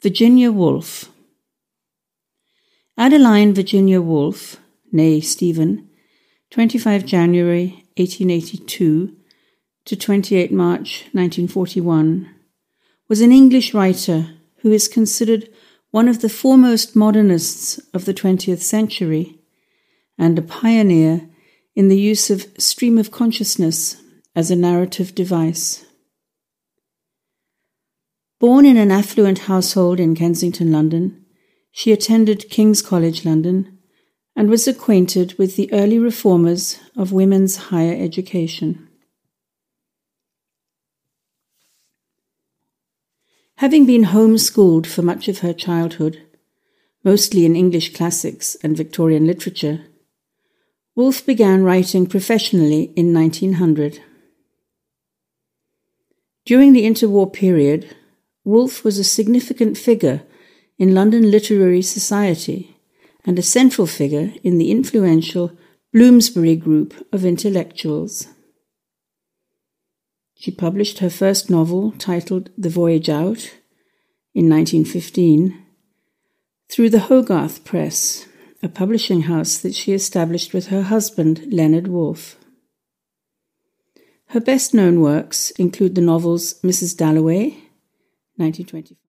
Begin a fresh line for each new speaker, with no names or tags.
Virginia Woolf. Adeline Virginia Woolf, née Stephen, 25 January 1882 to 28 March 1941, was an English writer who is considered one of the foremost modernists of the 20th century and a pioneer in the use of stream of consciousness as a narrative device. Born in an affluent household in Kensington, London, she attended King's College London and was acquainted with the early reformers of women's higher education. Having been homeschooled for much of her childhood, mostly in English classics and Victorian literature, Woolf began writing professionally in 1900. During the interwar period, Woolf was a significant figure in London literary society and a central figure in the influential Bloomsbury group of intellectuals. She published her first novel, titled The Voyage Out, in 1915, through the Hogarth Press, a publishing house that she established with her husband, Leonard Woolf. Her best-known works include the novels Mrs. Dalloway, 1925,